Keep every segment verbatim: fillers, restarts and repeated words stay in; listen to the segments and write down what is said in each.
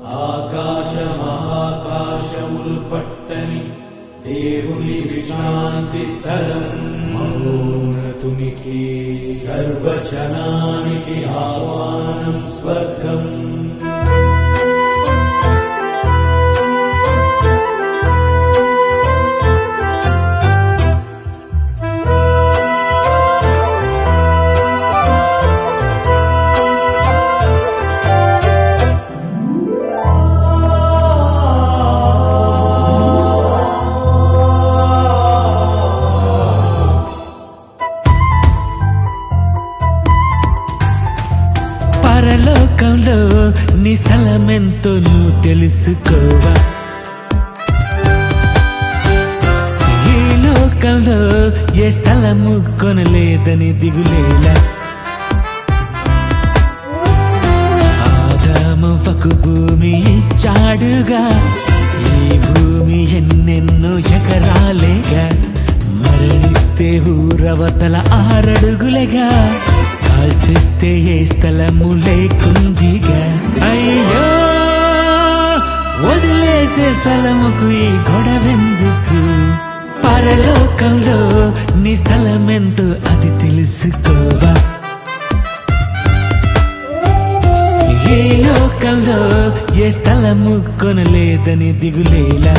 ఆకాశ మహాకాశములు పట్టని దేవుని విశ్రాంతి స్థలం, మహోన్నతునికి సర్వజనానికి ఆహ్వానం స్వర్గం. పరలోకంలో నీ స్థలమెంతో నువ్వు తెలుసుకోవా. ఈ లోకంలో ఏ స్థలము కొనలేదని దిగులేలా. ఆదామువకు భూమి ఇచ్చాడుగా, ఈ భూమి ఎన్నెన్నో ఎకరాలేగా. మరణిస్తే ఊరవతల ఆరడుగులేగా, కాల్చేస్తే ఏ స్థలము లేకుందిగా. అయ్యో వదిలేసే స్థలముకు ఈ గొడవెందుకు. పరలోకంలో నీ స్థలమెంతో అది తెలుసుకోవా. ఈ లోకంలో ఏ స్థలము కొనలేదని దిగులేలా.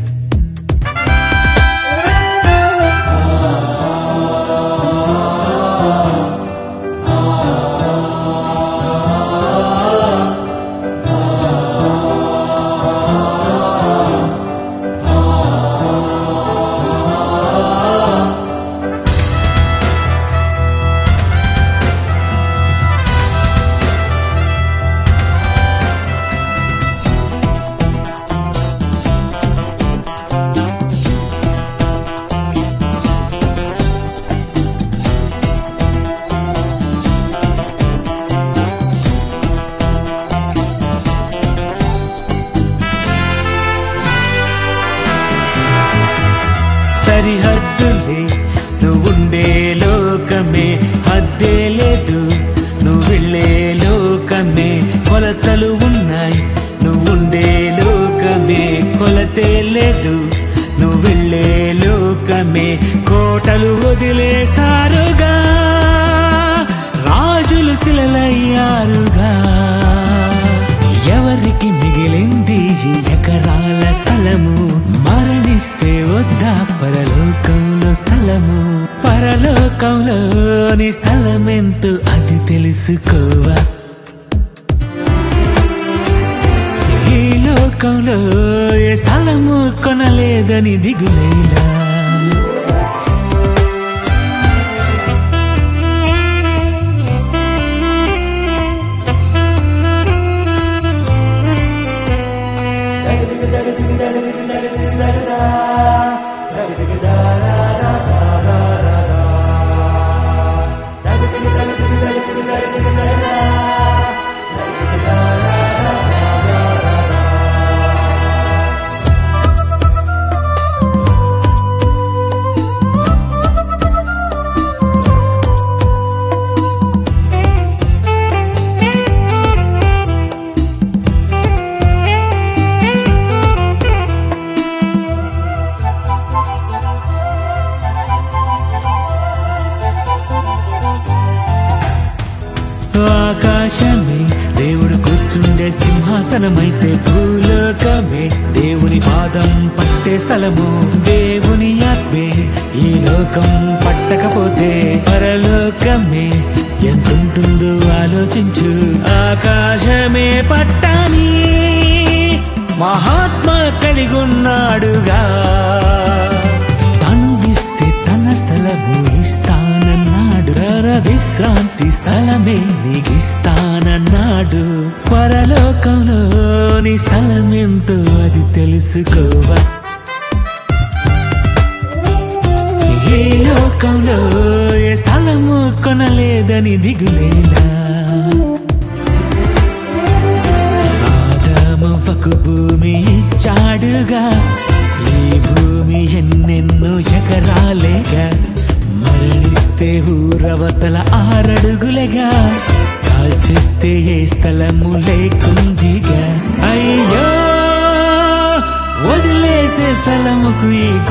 సరిహద్దులే నువ్వుండే లోకమే, హద్దే లేదు నువ్వు వెళ్ళే లోకమే. కొలతలు ఉన్నాయి నువ్వుండే లోకమే, కొలతే లేదు నువ్వు వెళ్ళే లోకమే. కోటలు వదిలేసారుగా, రాజులు శిలలయ్యారుగా. ఎవరికి మిగిలింది ఈ ఎకరాల స్థలము. మరణిస్తే వద్దా పరలోకంలో స్థలము. పరలోకంలో నీ స్థలమెంతో అది తెలుసుకోవా. ఈ లోకంలో ఏ స్థలము కొనలేదని దిగులేలా. ఆకాశమే దేవుడు కూర్చుండే సింహాసనమైతే, భూలోకమే దేవుని పాదం పట్టే స్థలము. దేవుని ఆత్మే ఈ లోకం పట్టకపోతే పరలోకమే ఎంతుంటుందో ఆలోచించు. ఆకాశమే పట్టని మహాత్మా కలిగున్నాడుగా, తనువిస్తే తన స్థలము ఇస్తానన్నాడు. విశ్రాంతి స్థలమే నీకిస్తానన్నాడు. పరలోకంలో నీ స్థలమెంతో అది తెలుసుకోవా. ఈ లోకంలో ఏ స్థలము కొనలేదని దిగులేలా. ఆదామువకు భూమి ఇచ్చాడుగా, ఈ భూమి ఎన్నెన్నో ఎకరాలేగా. మరణిస్తే ఊరవతల ఆరడుగులేగా, కాల్చేస్తే ఏ స్థలము లేకుందిగా. అయ్యో స్థలముకు ఈ